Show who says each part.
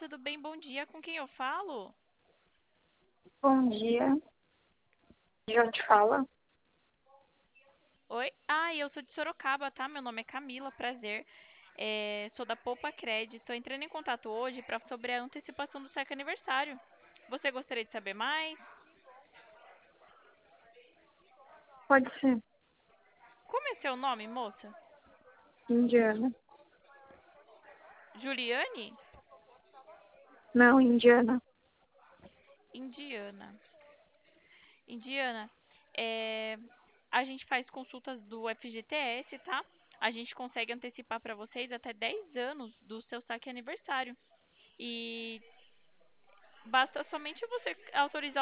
Speaker 1: tudo bem? Bom dia. Com quem eu falo?
Speaker 2: Bom dia, já te fala.
Speaker 1: Oi? Eu sou de Sorocaba, tá? Meu nome é Camila, prazer. Sou da Poupa Cred. Estou entrando em contato hoje para sobre a antecipação do seu aniversário. Você gostaria de saber mais?
Speaker 2: Pode ser
Speaker 1: Como é seu nome, moça?
Speaker 2: indiana.
Speaker 1: Juliane?
Speaker 2: Não, indiana.
Speaker 1: Indiana. Indiana, é, a gente faz consultas do FGTS, tá? A gente consegue antecipar para vocês até 10 anos do seu saque aniversário. E basta somente você autorizar